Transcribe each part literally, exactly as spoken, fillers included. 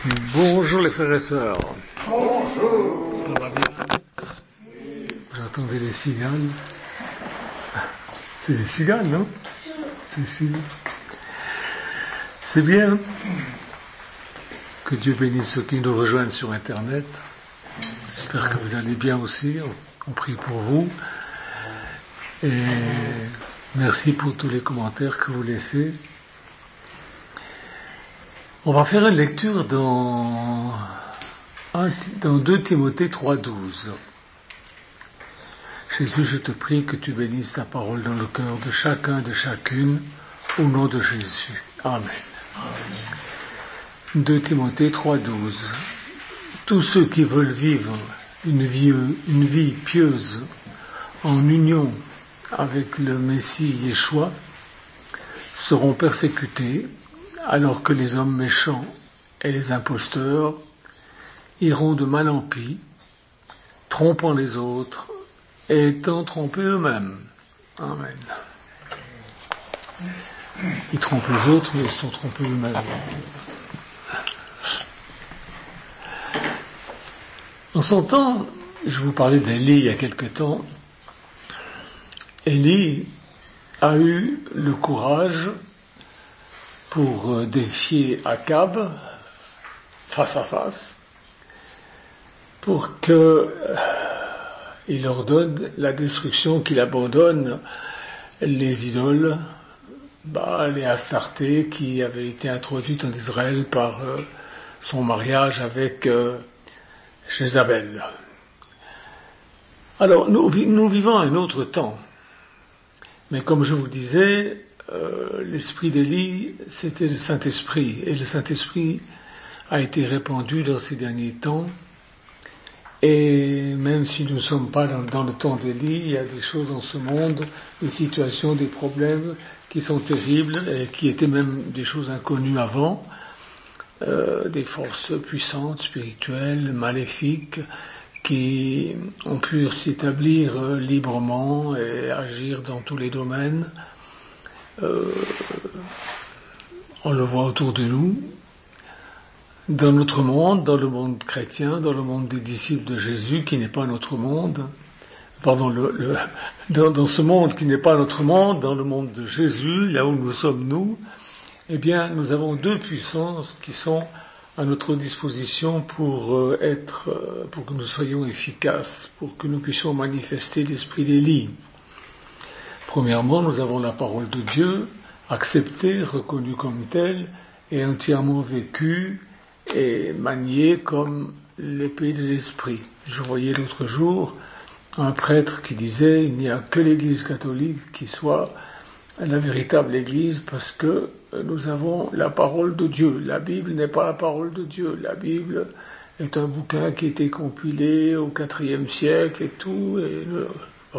Bonjour les frères et sœurs. Bonjour. Ça va bien? J'entendais les cigales. C'est les cigales, non? C'est les cigales. C'est bien. Que Dieu bénisse ceux qui nous rejoignent sur Internet. J'espère que vous allez bien aussi. On prie pour vous. Et merci pour tous les commentaires que vous laissez. On va faire une lecture dans, un, dans deux Timothée trois douze. Jésus, je te prie que tu bénisses ta parole dans le cœur de chacun, de chacune, au nom de Jésus. Amen. Amen. deux Timothée trois douze. Tous ceux qui veulent vivre une vie, une vie pieuse en union avec le Messie Yeshua seront persécutés, alors que les hommes méchants et les imposteurs iront de mal en pis, trompant les autres et étant trompés eux-mêmes. Amen. Ils trompent les autres, mais ils sont trompés eux-mêmes. En son temps, je vous parlais d'Élie il y a quelque temps. Élie a eu le courage pour défier Akab face à face, pour qu'il euh, ordonne la destruction, qu'il abandonne les idoles, Baal et Astarté qui avaient été introduites en Israël par euh, son mariage avec euh, Jézabel. Alors, nous, nous vivons un autre temps, mais comme je vous disais, Euh, l'esprit d'Élie, c'était le Saint-Esprit, et le Saint-Esprit a été répandu dans ces derniers temps, et même si nous ne sommes pas dans, dans le temps d'Élie, il y a des choses dans ce monde, des situations, des problèmes qui sont terribles, et qui étaient même des choses inconnues avant, euh, des forces puissantes, spirituelles, maléfiques, qui ont pu s'établir euh, librement et agir dans tous les domaines. Euh, on le voit autour de nous, dans notre monde, dans le monde chrétien, dans le monde des disciples de Jésus, qui n'est pas notre monde, pardon, le, le, dans, dans ce monde qui n'est pas notre monde, dans le monde de Jésus, là où nous sommes nous, eh bien, nous avons deux puissances qui sont à notre disposition pour euh, être, euh, pour que nous soyons efficaces, pour que nous puissions manifester l'esprit d'Élie. Premièrement, nous avons la parole de Dieu, acceptée, reconnue comme telle, et entièrement vécue et maniée comme l'épée de l'esprit. Je voyais l'autre jour un prêtre qui disait il n'y a que l'Église catholique qui soit la véritable Église parce que nous avons la parole de Dieu. La Bible n'est pas la parole de Dieu. La Bible est un bouquin qui a été compilé au quatrième siècle et tout. Et le... bon.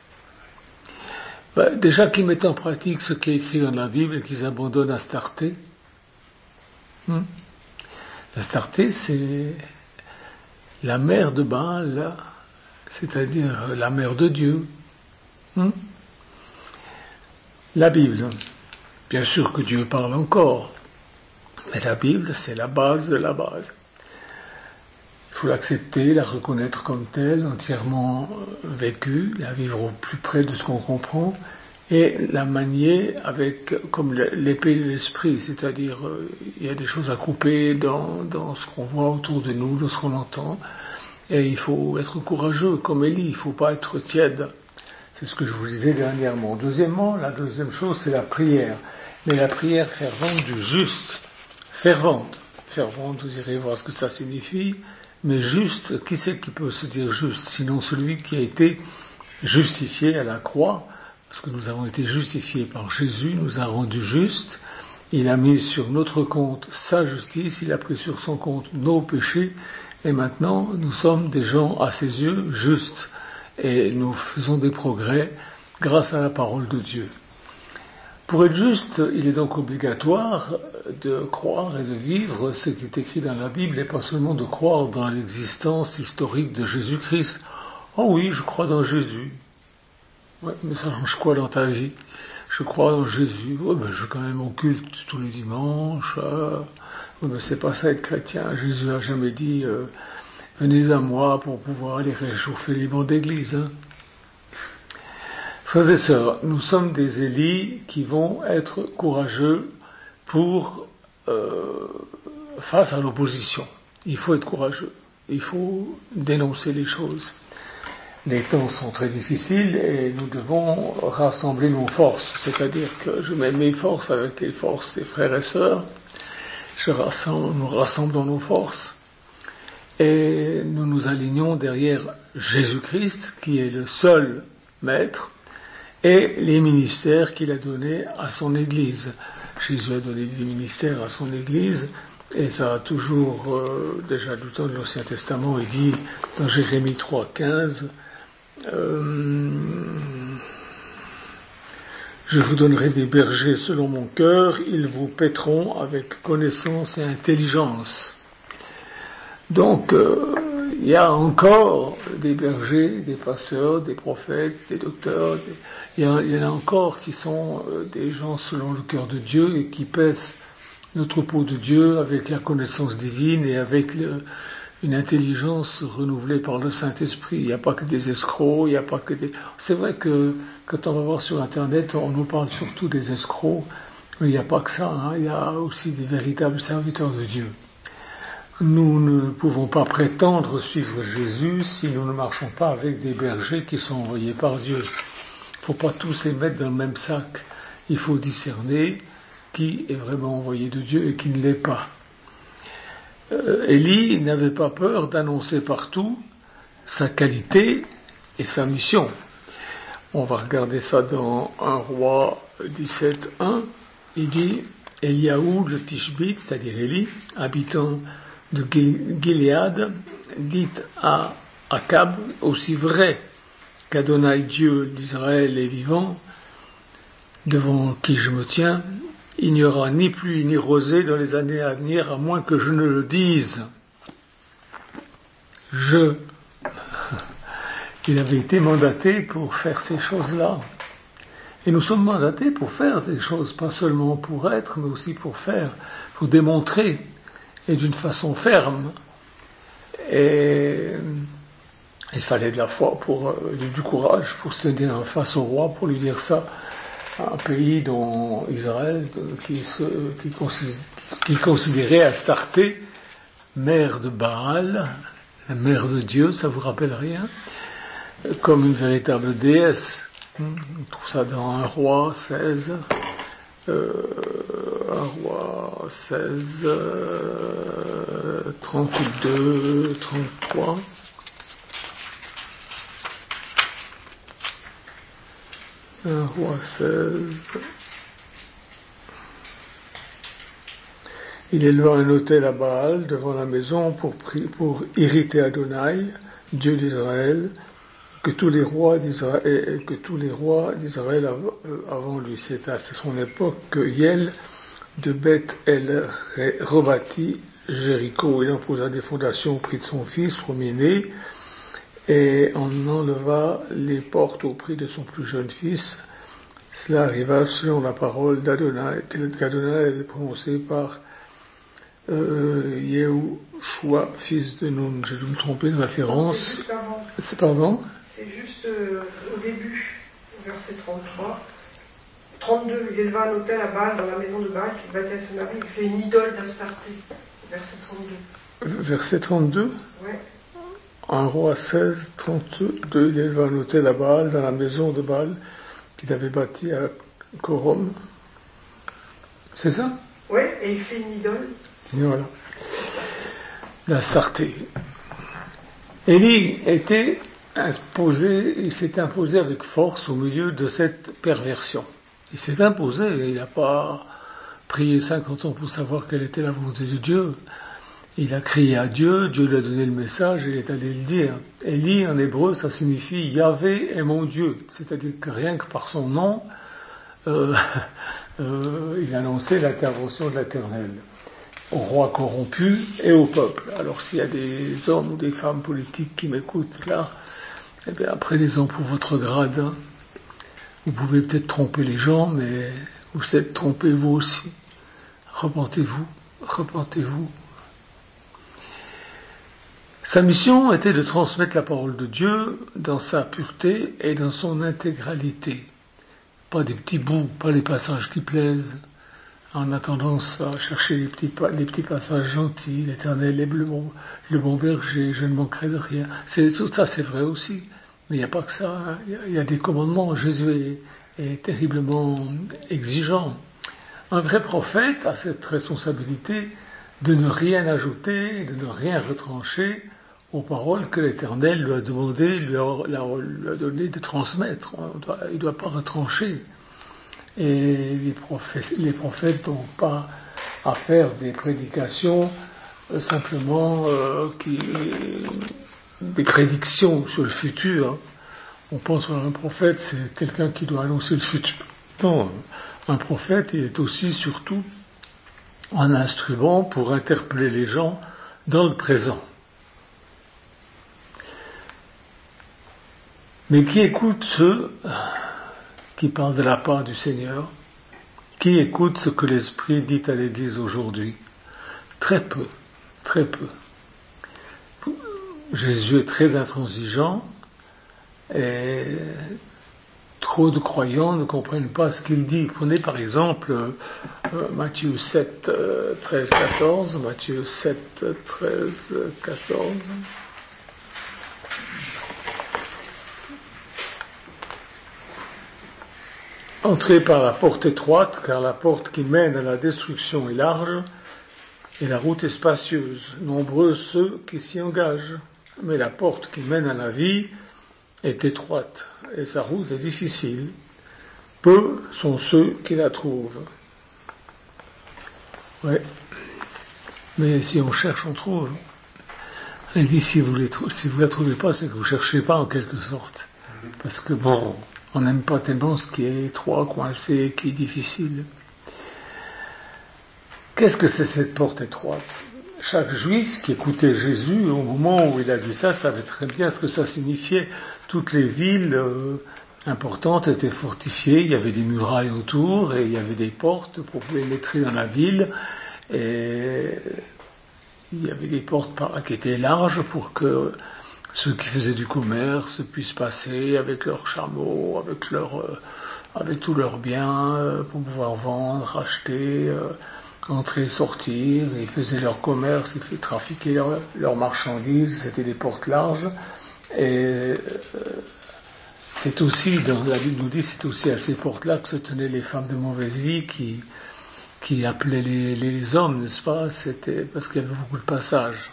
Ben, déjà qu'ils mettent en pratique ce qui est écrit dans la Bible et qu'ils abandonnent Astarté. Hmm. Astarté, c'est la mère de Baal, c'est-à-dire la mère de Dieu. Hmm. La Bible, bien sûr que Dieu parle encore, mais la Bible, c'est la base de la base. Il faut l'accepter, la reconnaître comme telle, entièrement vécue, la vivre au plus près de ce qu'on comprend, et la manier avec comme l'épée de l'esprit, c'est-à-dire euh, il y a des choses à couper dans, dans ce qu'on voit autour de nous, dans ce qu'on entend, et il faut être courageux comme Élie, il ne faut pas être tiède. C'est ce que je vous disais dernièrement. Deuxièmement, la deuxième chose, c'est la prière, mais la prière fervente du juste, fervente, fervente, vous irez voir ce que ça signifie. Mais juste, qui c'est qui peut se dire juste, sinon celui qui a été justifié à la croix, parce que nous avons été justifiés par Jésus, nous a rendus justes, il a mis sur notre compte sa justice, il a pris sur son compte nos péchés, et maintenant nous sommes des gens à ses yeux justes, et nous faisons des progrès grâce à la parole de Dieu. Pour être juste, il est donc obligatoire de croire et de vivre ce qui est écrit dans la Bible et pas seulement de croire dans l'existence historique de Jésus-Christ. Oh oui, je crois dans Jésus. Ouais, mais ça change quoi dans ta vie? Je crois dans Jésus. Ouais, ben je vais quand même au culte tous les dimanches. Euh, Oui, mais c'est pas ça être chrétien. Jésus a jamais dit euh, venez à moi pour pouvoir aller réchauffer les bancs d'église. Hein. Frères et sœurs, nous sommes des Élis qui vont être courageux pour euh, face à l'opposition. Il faut être courageux. Il faut dénoncer les choses. Les temps sont très difficiles et nous devons rassembler nos forces. C'est-à-dire que je mets mes forces avec les forces des frères et sœurs. Je rassemble, nous rassemblons nos forces et nous nous alignons derrière Jésus-Christ qui est le seul maître et les ministères qu'il a donnés à son Église. Jésus a donné des ministères à son Église et ça a toujours, euh, déjà du temps de l'Ancien Testament, il dit dans Jérémie trois quinze, euh, je vous donnerai des bergers selon mon cœur, ils vous paîtront avec connaissance et intelligence. Donc, euh, il y a encore des bergers, des pasteurs, des prophètes, des docteurs, des... Il, y a, il y en a encore qui sont euh, des gens selon le cœur de Dieu et qui pèsent le troupeau de Dieu avec la connaissance divine et avec le, une intelligence renouvelée par le Saint-Esprit. Il n'y a pas que des escrocs, il n'y a pas que des... C'est vrai que quand on va voir sur Internet, on nous parle surtout des escrocs, mais il n'y a pas que ça, hein. Il y a aussi des véritables serviteurs de Dieu. Nous ne pouvons pas prétendre suivre Jésus si nous ne marchons pas avec des bergers qui sont envoyés par Dieu. Il ne faut pas tous les mettre dans le même sac. Il faut discerner qui est vraiment envoyé de Dieu et qui ne l'est pas. Euh, Élie n'avait pas peur d'annoncer partout sa qualité et sa mission. On va regarder ça dans un roi dix-sept un. Il dit Eliaou le Tishbite, c'est-à-dire Élie, habitant de Gilead, dit à Akab, aussi vrai qu'Adonai Dieu d'Israël est vivant, devant qui je me tiens, il n'y aura ni pluie ni rosée dans les années à venir, à moins que je ne le dise. Je. Il avait été mandaté pour faire ces choses-là. Et nous sommes mandatés pour faire des choses, pas seulement pour être, mais aussi pour faire, pour démontrer, et d'une façon ferme. Et il fallait de la foi, pour, du courage pour se tenir en face au roi, pour lui dire ça. Un pays dont Israël, qui, se, qui, considérait, qui considérait Astarté, mère de Baal, la mère de Dieu, ça vous rappelle rien, comme une véritable déesse. On trouve ça dans un roi seize, euh, un roi seize, euh, trente-deux, trente-trois. Un roi seize. Il éleva un autel à Baal devant la maison pour, pour irriter Adonai, Dieu d'Israël, que tous les rois d'Israël, que tous les rois d'Israël avant lui. C'est à son époque que Hiel de Beth El rebâtit Jéricho. Il en posa des fondations au prix de son fils, premier-né, et en enleva les portes au prix de son plus jeune fils. Cela arriva selon la parole d'Adonai, qu'Adonai avait prononcée par euh, Yehoshua, fils de Nun. J'ai dû me tromper de référence. C'est juste avant. C'est pardon? C'est juste euh, au début, verset trente-trois. trente-deux, il éleva un autel à Baal dans la maison de Baal qu'il bâtit à Samarie, il fait une idole d'Astarté. Verset trente-deux. Verset trente-deux? Ouais. Un roi seize, trente-deux, il éleva un autel à Baal dans la maison de Baal qu'il avait bâti à Corom. C'est ça? Oui, et il fait une idole. Et voilà. D'Astarté. Élie était imposé, il s'est imposé avec force au milieu de cette perversion. Il s'est imposé, il n'a pas prié cinquante ans pour savoir quelle était la volonté de Dieu. Il a crié à Dieu, Dieu lui a donné le message et il est allé le dire. Élie, en hébreu, ça signifie Yahvé est mon Dieu. C'est-à-dire que rien que par son nom, euh, euh, il annonçait l'intervention de l'Éternel au roi corrompu et au peuple. Alors s'il y a des hommes ou des femmes politiques qui m'écoutent là, eh bien prenez-en pour votre grade. Hein. Vous pouvez peut-être tromper les gens, mais vous êtes trompés vous aussi. Repentez-vous. repentez-vous. Sa mission était de transmettre la parole de Dieu dans sa pureté et dans son intégralité. Pas des petits bouts, pas les passages qui plaisent. On a tendance à chercher les petits, les petits passages gentils, l'Éternel est le bon, le bon berger, je ne manquerai de rien. C'est, tout ça, c'est vrai aussi. Mais il n'y a pas que ça. Hein. Il, y a, il y a des commandements. Jésus est, est terriblement exigeant. Un vrai prophète a cette responsabilité de ne rien ajouter, de ne rien retrancher aux paroles que l'Éternel lui a demandé, lui a, lui a donné de transmettre. Doit, il ne doit pas retrancher. Et les prophètes, les prophètes n'ont pas à faire des prédications euh, simplement euh, qui, des prédictions sur le futur. Hein. On pense à un prophète, c'est quelqu'un qui doit annoncer le futur. Non, un prophète, il est aussi surtout un instrument pour interpeller les gens dans le présent. Mais qui écoute ceux qui parlent de la part du Seigneur? Qui écoute ce que l'Esprit dit à l'Église aujourd'hui? Très peu, très peu. Jésus est très intransigeant et trop de croyants ne comprennent pas ce qu'il dit. Prenez par exemple euh, Matthieu sept, euh, treize, quatorze. Matthieu sept, treize, quatorze. Entrez par la porte étroite, car la porte qui mène à la destruction est large, et la route est spacieuse. Nombreux ceux qui s'y engagent, mais la porte qui mène à la vie est étroite, et sa route est difficile. Peu sont ceux qui la trouvent. Ouais. Mais si on cherche, on trouve. Elle dit, si vous ne si la trouvez pas, c'est que vous ne cherchez pas en quelque sorte. Parce que bon, on n'aime pas tellement ce qui est étroit, coincé, qui est difficile. Qu'est-ce que c'est cette porte étroite? Chaque juif qui écoutait Jésus, au moment où il a dit ça, savait très bien ce que ça signifiait. Toutes les villes euh, importantes étaient fortifiées, il y avait des murailles autour, et il y avait des portes pour pénétrer dans la ville, et il y avait des portes qui étaient larges pour que ceux qui faisaient du commerce puissent passer avec leurs chameaux, avec, leur, euh, avec tous leurs biens, euh, pour pouvoir vendre, acheter, euh, entrer, sortir. Ils faisaient leur commerce, ils faisaient trafiquer leurs leur marchandises, c'était des portes larges. Et euh, c'est aussi, dans la Bible nous dit, c'est aussi à ces portes-là que se tenaient les femmes de mauvaise vie qui, qui appelaient les, les hommes, n'est-ce pas? C'était parce qu'il y avait beaucoup de passages.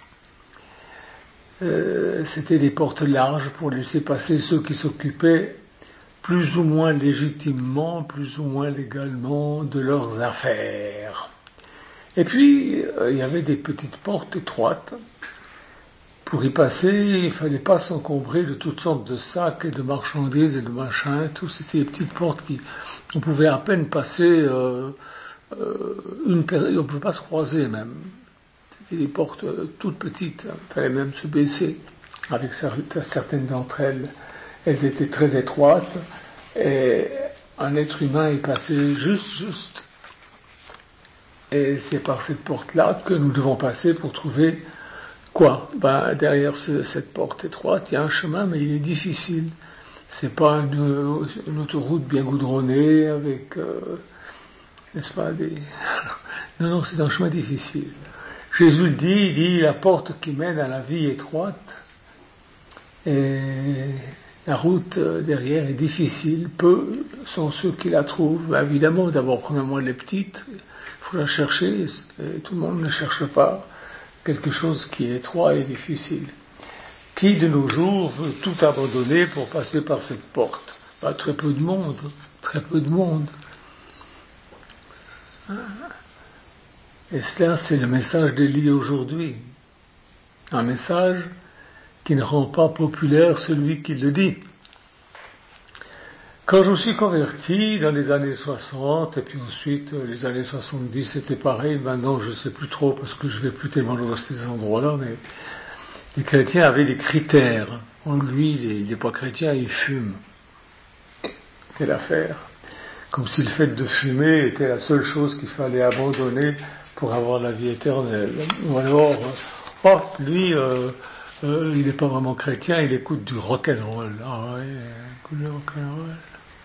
Euh, c'était des portes larges pour laisser passer ceux qui s'occupaient plus ou moins légitimement, plus ou moins légalement de leurs affaires. Et puis, euh, il y avait des petites portes étroites. Pour y passer, il ne fallait pas s'encombrer de toutes sortes de sacs et de marchandises et de machins. Tout c'était des petites portes qui, on pouvait à peine passer euh, euh, une période, on ne pouvait pas se croiser même. C'était des portes toutes petites, il fallait même se baisser avec certaines d'entre elles. Elles étaient très étroites et un être humain y passait juste, juste. Et c'est par cette porte-là que nous devons passer pour trouver quoi? Ben, derrière ce, cette porte étroite, il y a un chemin, mais il est difficile. C'est pas une, une autoroute bien goudronnée avec, euh, n'est-ce pas, des... Non, non, c'est un chemin difficile. Jésus le dit, il dit la porte qui mène à la vie étroite et la route derrière est difficile. Peu sont ceux qui la trouvent. Ben, évidemment, d'abord, premièrement, les petites, il faut la chercher et tout le monde ne cherche pas quelque chose qui est étroit et difficile. Qui de nos jours veut tout abandonner pour passer par cette porte? Ben, très peu de monde, très peu de monde. Et cela, c'est le message d'Élie aujourd'hui. Un message qui ne rend pas populaire celui qui le dit. Quand je me suis converti dans les années soixante, et puis ensuite les années soixante-dix, c'était pareil. Maintenant, je ne sais plus trop parce que je ne vais plus tellement dans ces endroits-là, mais les chrétiens avaient des critères. En lui, il n'est pas chrétien, il fume. Quelle affaire. Comme si le fait de fumer était la seule chose qu'il fallait abandonner pour avoir la vie éternelle. Ou alors, oh, lui, euh, euh, il n'est pas vraiment chrétien, il écoute du rock'n'roll. Ah ouais, il écoute du rock'n'roll.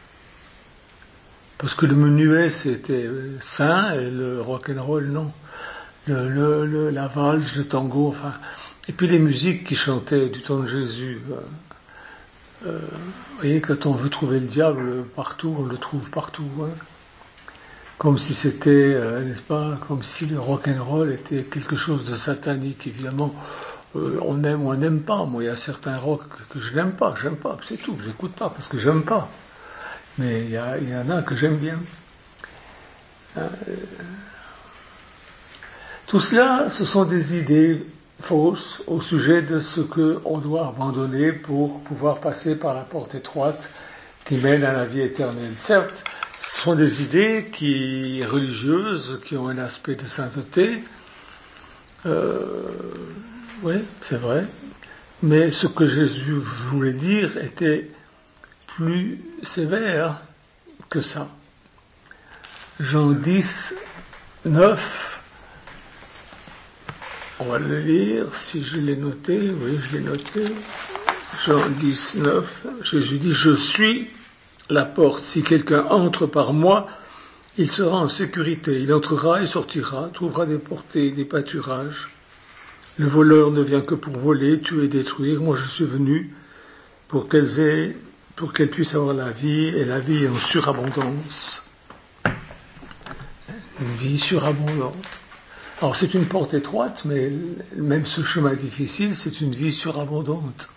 Parce que le menuet c'était sain et le rock'n'roll non. Le, le, le, la valse, le tango, enfin. Et puis les musiques qui chantaient du temps de Jésus. Euh, euh, vous voyez, quand on veut trouver le diable partout, on le trouve partout. Hein. Comme si c'était, euh, n'est-ce pas, comme si le rock'n'roll était quelque chose de satanique. Évidemment, euh, on aime ou on n'aime pas. Moi, il y a certains rock que je n'aime pas, j'aime pas, c'est tout. J'écoute pas parce que j'aime pas. Mais il y, a, il y en a que j'aime bien. Euh, tout cela, ce sont des idées fausses au sujet de ce qu'on doit abandonner pour pouvoir passer par la porte étroite qui mène à la vie éternelle. Certes, ce sont des idées qui religieuses, qui ont un aspect de sainteté. Euh, oui, c'est vrai. Mais ce que Jésus voulait dire était plus sévère que ça. Jean dix, neuf, on va le lire, si je l'ai noté, oui, je l'ai noté. Jean dix, neuf, Jésus dit, je suis la porte. Si quelqu'un entre par moi, il sera en sécurité. Il entrera et sortira, trouvera des portées, des pâturages. Le voleur ne vient que pour voler, tuer, détruire. Moi, je suis venu pour qu'elles aient, pour qu'elles puissent avoir la vie, et la vie en surabondance. Une vie surabondante. Alors, c'est une porte étroite, mais même ce chemin difficile, c'est une vie surabondante.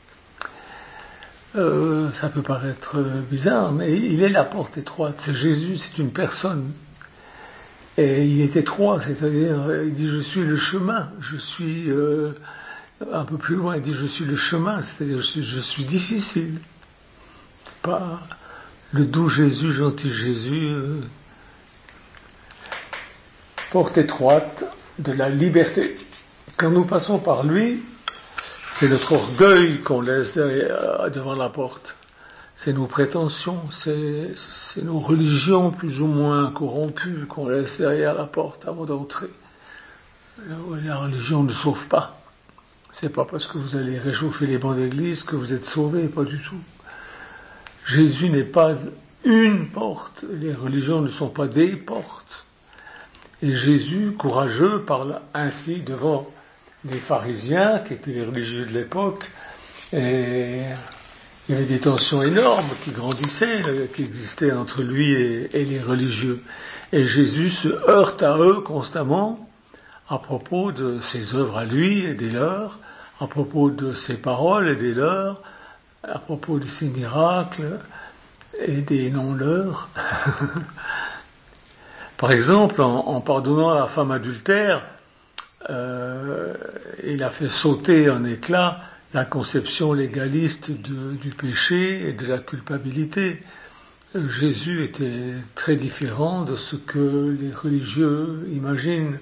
Euh, ça peut paraître bizarre, mais il est la porte étroite. C'est Jésus, c'est une personne. Et il est étroit, c'est-à-dire, il dit, je suis le chemin. Je suis, euh, un peu plus loin, il dit, je suis le chemin, c'est-à-dire, je suis, je suis difficile. C'est pas le doux Jésus, gentil Jésus. Euh, porte étroite de la liberté. Quand nous passons par lui, c'est notre orgueil qu'on laisse derrière, devant la porte. C'est nos prétentions, c'est, c'est nos religions plus ou moins corrompues qu'on laisse derrière la porte avant d'entrer. La religion ne sauve pas. C'est pas parce que vous allez réchauffer les bancs d'église que vous êtes sauvés, pas du tout. Jésus n'est pas une porte, les religions ne sont pas des portes. Et Jésus, courageux, parle ainsi devant les pharisiens, qui étaient les religieux de l'époque, et il y avait des tensions énormes qui grandissaient, qui existaient entre lui et, et les religieux. Et Jésus se heurte à eux constamment à propos de ses œuvres à lui et des leurs, à propos de ses paroles et des leurs, à propos de ses miracles et des non-leurs. Par exemple, en, en pardonnant la femme adultère, euh, il a fait sauter en éclats la conception légaliste de, du péché et de la culpabilité. Jésus était très différent de ce que les religieux imaginent.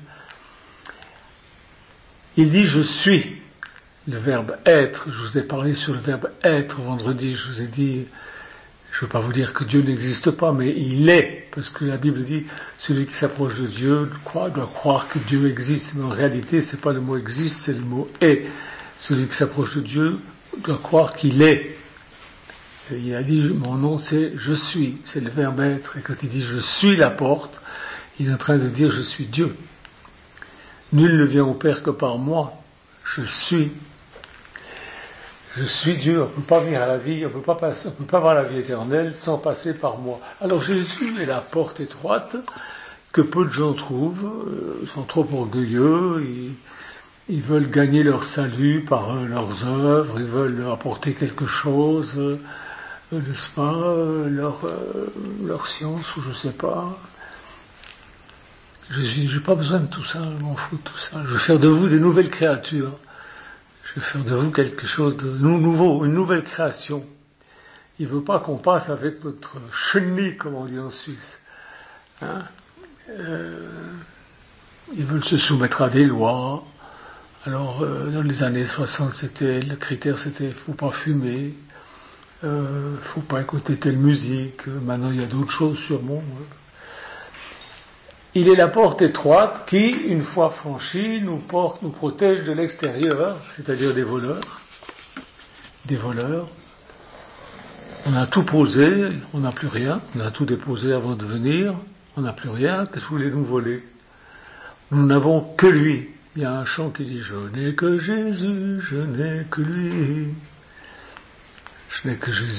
Il dit « je suis ». Le verbe « être », je vous ai parlé sur le verbe « être » vendredi, je vous ai dit, je ne veux pas vous dire que Dieu n'existe pas, mais il est, parce que la Bible dit « celui qui s'approche de Dieu doit, doit croire que Dieu existe », mais en réalité, ce n'est pas le mot « existe », c'est le mot « est ». Celui qui s'approche de Dieu doit croire qu'il est. Et il a dit, mon nom c'est « je suis », c'est le verbe être. Et quand il dit « je suis la porte », il est en train de dire « je suis Dieu ». Nul ne vient au Père que par moi. Je suis. Je suis Dieu. On ne peut pas venir à la vie, on ne peut pas passer, on peut pas avoir la vie éternelle sans passer par moi. Alors Jésus est la porte étroite que peu de gens trouvent. Ils sont trop orgueilleux. Ils, ils veulent gagner leur salut par leurs œuvres. Ils veulent apporter quelque chose, euh, n'est-ce pas, leur, euh, leur science ou je ne sais pas. Je n'ai pas besoin de tout ça, je m'en fous de tout ça. Je vais faire de vous des nouvelles créatures. Je vais faire de vous quelque chose de nouveau, une nouvelle création. Il ne veut pas qu'on passe avec notre chenille, comme on dit en Suisse. Hein euh, ils veulent se soumettre à des lois. Alors, euh, dans les années soixante, c'était, le critère c'était, faut pas fumer, euh, faut pas écouter telle musique. Maintenant, il y a d'autres choses sûrement. Ouais. il est la porte étroite qui, une fois franchie, nous porte, nous protège de l'extérieur, c'est-à-dire des voleurs. Des voleurs. On a tout posé, on n'a plus rien. On a tout déposé avant de venir, on n'a plus rien. Qu'est-ce que vous voulez nous voler? Nous n'avons que lui. Il y a un chant qui dit « Je n'ai que Jésus, je n'ai que lui. Je n'ai que Jésus. »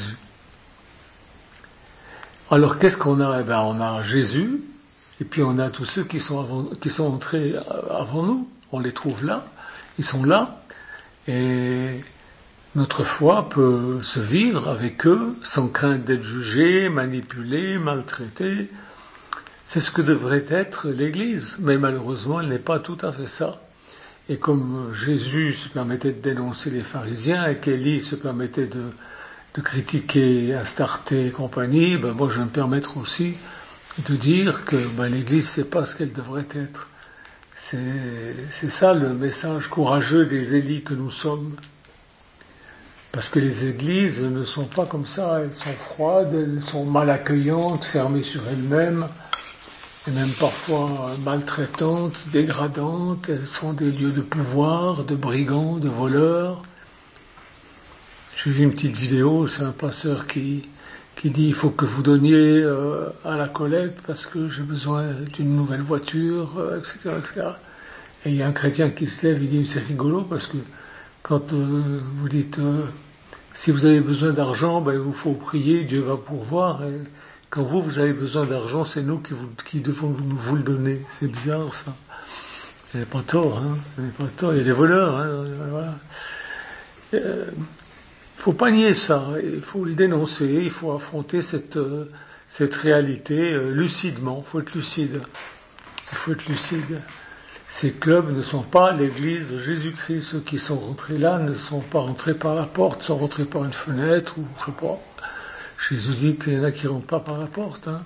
Alors qu'est-ce qu'on a? Eh bien, on a Jésus, et puis on a tous ceux qui sont, avant, qui sont entrés avant nous. On les trouve là, ils sont là, et notre foi peut se vivre avec eux sans crainte d'être jugé, manipulé, maltraité. C'est ce que devrait être l'Église, mais malheureusement, elle n'est pas tout à fait ça. Et comme Jésus se permettait de dénoncer les pharisiens et qu'Élie se permettait de, de critiquer Astarté et compagnie, ben moi je vais me permettre aussi de dire que ben l'Église c'est pas ce qu'elle devrait être. C'est, c'est ça le message courageux des Élis que nous sommes. Parce que les églises ne sont pas comme ça, elles sont froides, elles sont mal accueillantes, fermées sur elles-mêmes, et même parfois maltraitantes, dégradantes. Elles sont des lieux de pouvoir, de brigands, de voleurs. J'ai vu une petite vidéo, c'est un pasteur qui, qui dit il faut que vous donniez euh, à la collecte parce que j'ai besoin d'une nouvelle voiture, euh, et cetera, et cetera. Et il y a un chrétien qui se lève, il dit c'est rigolo parce que quand euh, vous dites euh, si vous avez besoin d'argent, ben il vous faut prier, Dieu va pourvoir. Et quand vous, vous avez besoin d'argent, c'est nous qui, vous, qui devons vous, vous le donner. C'est bizarre ça. Il n'y a pas tort, hein. Il n'y a pas tort. Il y a des voleurs, hein. Voilà. Il euh, faut pas nier ça. Il faut le dénoncer. Il faut affronter cette euh, cette réalité euh, lucidement. Il faut être lucide. Il faut être lucide. Ces clubs ne sont pas l'église de Jésus-Christ. Ceux qui sont rentrés là ne sont pas rentrés par la porte, sont rentrés par une fenêtre ou je sais pas. Jésus dit qu'il y en a qui ne rentrent pas par la porte. Hein.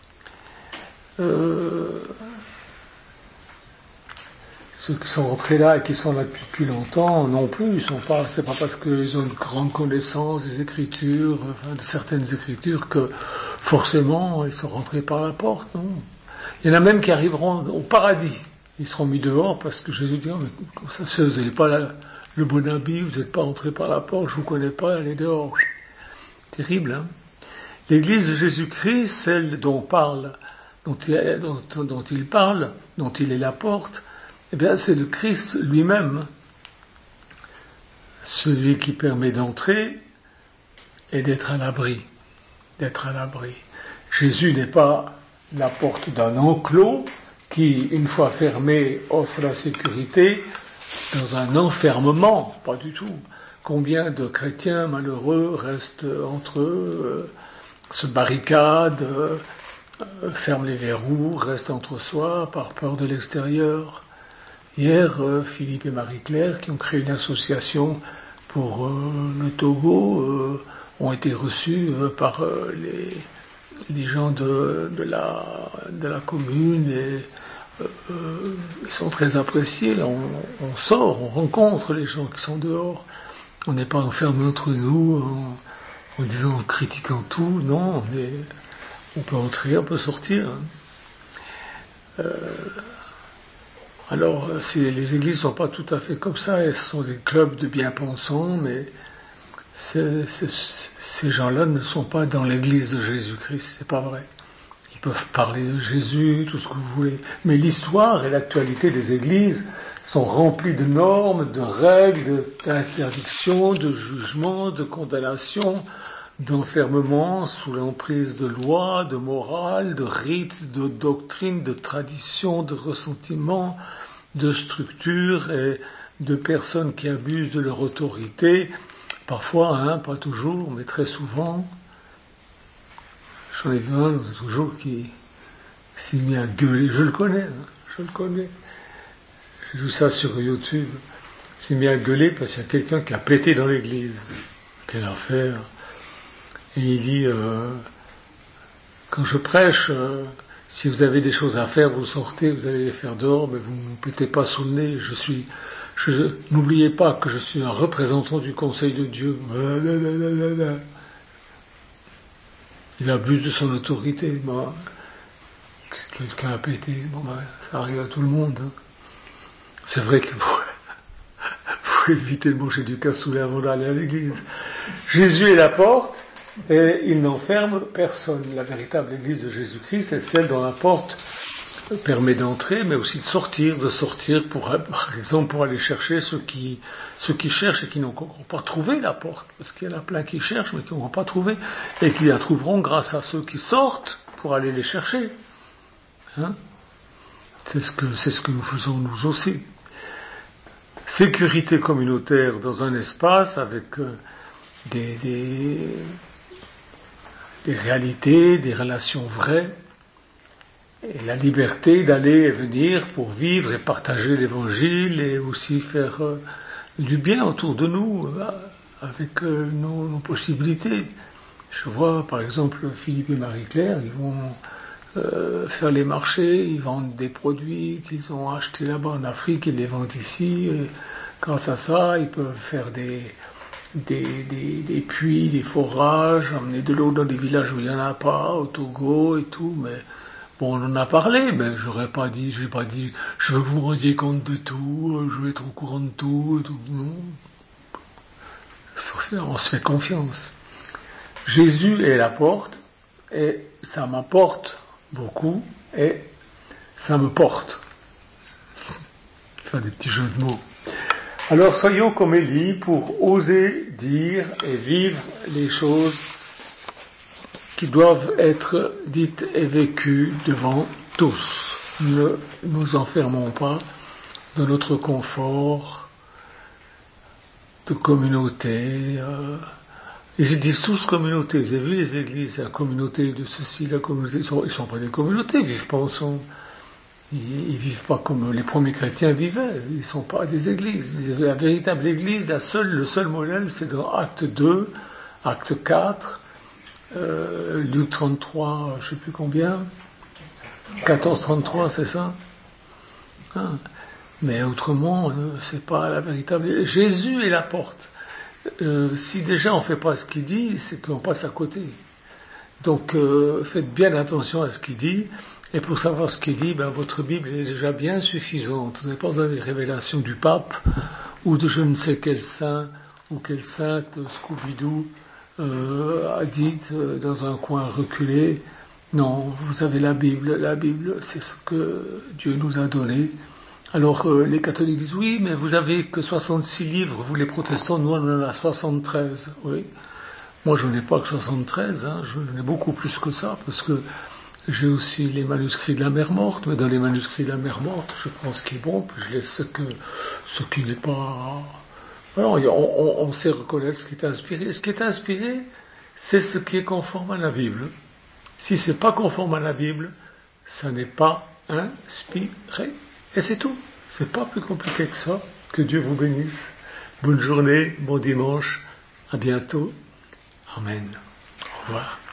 Euh, ceux qui sont rentrés là et qui sont là depuis, depuis longtemps non plus. Ils sont pas. C'est pas parce qu'ils ont une grande connaissance des Écritures, enfin, de certaines Écritures, que forcément ils sont rentrés par la porte. Non. Il y en a même qui arriveront au paradis. Ils seront mis dehors parce que Jésus dit, oh, mais ça se fait, vous n'avez pas la, le bon habit, vous n'êtes pas entré par la porte, je vous connais pas, allez dehors. Terrible, hein. L'église de Jésus-Christ, celle dont parle, dont il, dont, dont il parle, dont il est la porte, eh bien, c'est le Christ lui-même. Celui qui permet d'entrer et d'être à l'abri. D'être à l'abri. Jésus n'est pas la porte d'un enclos, qui, une fois fermé, offre la sécurité dans un enfermement, pas du tout. Combien de chrétiens malheureux restent entre eux, euh, se barricadent, euh, euh, ferment les verrous, restent entre soi par peur de l'extérieur. Hier, euh, Philippe et Marie-Claire, qui ont créé une association pour euh, le Togo, euh, ont été reçus euh, par euh, les les gens de, de, la, de la commune et euh, ils sont très appréciés. On, on sort, on rencontre les gens qui sont dehors. On n'est pas enfermé entre nous en, en disant, en critiquant tout. Non, on, est, on peut entrer, on peut sortir. Euh, alors, c'est, les églises ne sont pas tout à fait comme ça. Elles sont des clubs de bien-pensants, mais c'est, c'est, ces gens-là ne sont pas dans l'église de Jésus-Christ. C'est pas vrai. Ils peuvent parler de Jésus, tout ce que vous voulez. Mais l'histoire et l'actualité des églises sont remplies de normes, de règles, d'interdictions, de jugements, de condamnations, d'enfermement sous l'emprise de lois, de morale, de rites, de doctrines, de traditions, de ressentiments, de structures et de personnes qui abusent de leur autorité. Parfois, hein, pas toujours, mais très souvent. J'en ai vu un toujours qui s'est mis à gueuler. Je le connais, hein, je le connais. J'ai vu ça sur YouTube. Il s'est mis à gueuler parce qu'il y a quelqu'un qui a pété dans l'église. Quelle affaire. Et il dit, euh, quand je prêche, euh, si vous avez des choses à faire, vous sortez, vous allez les faire dehors, mais vous ne me pétez pas sous le nez. Je suis, je, n'oubliez pas que je suis un représentant du conseil de Dieu. Il abuse de son autorité. Moi, quelqu'un a pété, bon ben, ça arrive à tout le monde. Hein. C'est vrai qu'il faut, faut éviter de manger du cassoulet avant d'aller à l'église. Jésus est la porte et il n'enferme personne. La véritable église de Jésus-Christ est celle dont la porte permet d'entrer, mais aussi de sortir, de sortir pour, par exemple, pour aller chercher ceux qui, ceux qui cherchent et qui n'ont encore pas trouvé la porte, parce qu'il y en a plein qui cherchent mais qui n'ont pas trouvé, et qui la trouveront grâce à ceux qui sortent pour aller les chercher. Hein? C'est ce que, c'est ce que nous faisons nous aussi. Sécurité communautaire dans un espace avec euh, des, des, des réalités, des relations vraies, et la liberté d'aller et venir pour vivre et partager l'évangile et aussi faire euh, du bien autour de nous euh, avec euh, nos, nos possibilités. Je vois par exemple Philippe et Marie-Claire, ils vont euh, faire les marchés, ils vendent des produits qu'ils ont achetés là-bas en Afrique, ils les vendent ici. Et grâce à ça, ils peuvent faire des, des, des, des puits, des forages, emmener de l'eau dans des villages où il n'y en a pas, au Togo et tout, mais bon, on en a parlé, mais j'aurais pas dit, j'ai pas dit, je veux que vous me rendiez compte de tout, je veux être au courant de tout, et tout. Non. On se fait confiance. Jésus est la porte, et ça m'apporte beaucoup, et ça me porte. Faire des petits jeux de mots. Alors soyons comme Élie pour oser dire et vivre les choses qui doivent être dites et vécues devant tous. Ne nous enfermons pas dans notre confort de communauté. Euh, ils disent tous communauté. Vous avez vu les églises, la communauté de ceci, la communauté. Ils ne sont, sont pas des communautés, ils vivent pas ensemble. Ils, ils vivent pas comme les premiers chrétiens vivaient. Ils ne sont pas des églises. La véritable église, la seule, le seul modèle, c'est dans Acte deux, Acte quatre, Euh, Luc trente-trois, je ne sais plus combien, quatorze trente-trois, c'est ça, hein. Mais autrement, euh, c'est pas la véritable. Jésus est la porte. Euh, si déjà on ne fait pas ce qu'il dit, c'est qu'on passe à côté. Donc euh, faites bien attention à ce qu'il dit, et pour savoir ce qu'il dit, ben, votre Bible est déjà bien suffisante. Vous n'avez pas besoin des révélations du pape, ou de je ne sais quel saint, ou quelle sainte Scooby-Doo, Euh, a dit euh, dans un coin reculé. Non, vous avez la Bible. La Bible, c'est ce que Dieu nous a donné. Alors euh, les catholiques disent oui, mais vous avez que soixante-six livres, vous les protestants, nous on en a soixante-treize. Oui. Moi je n'ai pas que soixante-treize, hein, j'en ai beaucoup plus que ça, parce que j'ai aussi les manuscrits de la mer morte, mais dans les manuscrits de la mer morte, je prends ce qui est bon, puis je laisse ce, que, ce qui n'est pas... Alors, on, on, on sait reconnaître ce qui est inspiré. Ce qui est inspiré, c'est ce qui est conforme à la Bible. Si c'est pas conforme à la Bible, ça n'est pas inspiré. Et c'est tout. C'est pas plus compliqué que ça. Que Dieu vous bénisse. Bonne journée, bon dimanche. À bientôt. Amen. Au revoir.